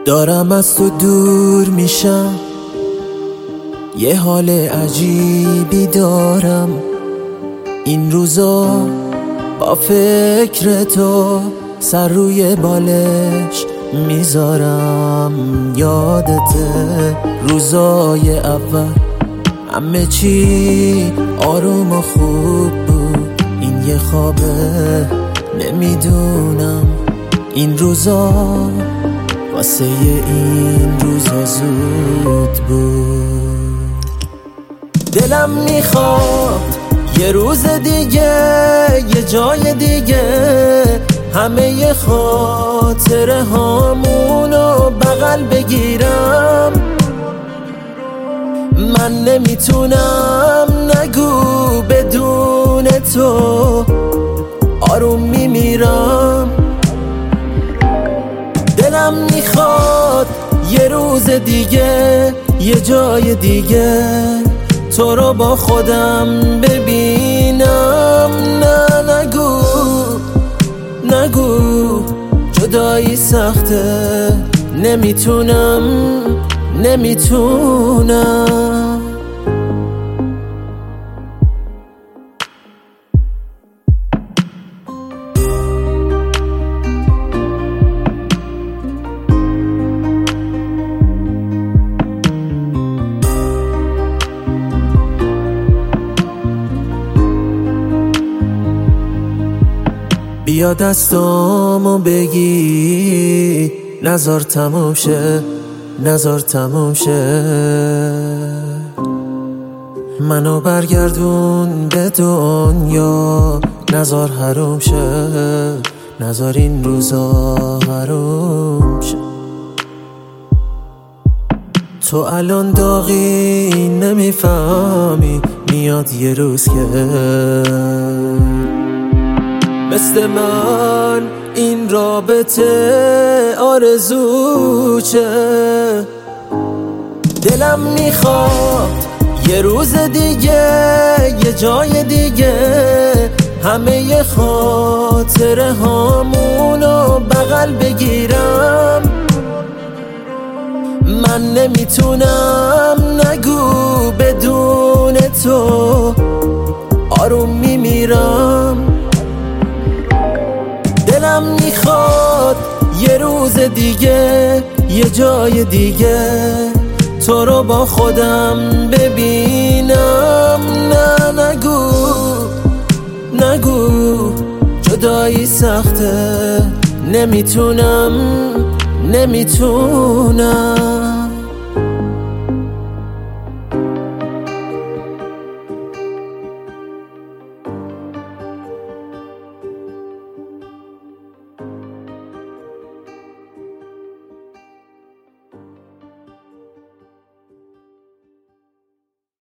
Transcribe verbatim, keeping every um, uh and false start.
دارم از تو دور میشم، یه حال عجیبی دارم این روزا، با فکر تو سر روی بالش میذارم. یادته روزای اول همه چی آروم و خوب بود، این یه خوابه نمیدونم این روزا واسه این روزا زود بود. دلم میخواد یه روز دیگه یه جای دیگه همه خاطره هامونو بغل بگیرم. من نمیتونم نگو بدون تو آروم میمیرم. دلم میخواد یه روز دیگه یه جای دیگه تو رو با خودم ببینم. نه نگو نگو جدایی سخته، نمیتونم نمیتونم. بیا دستامو بگی نزار تموم شه، نزار تموم شه. منو برگردون به دنیا، نزار حروم شه، نزار این روزا حروم شه. تو الان داغی نمیفهمی، میاد یه روز که مثل من این رابطه آرزوچه. دلم میخواد یه روز دیگه یه جای دیگه همه خاطره هامونو بغل بگیرم. من نمیتونم نگو بدون تو آروم میمیرم. دلم میخواد یه روز دیگه یه جای دیگه تو رو با خودم ببینم. نه نگو نگو جدایی سخته، نمیتونم نمیتونم.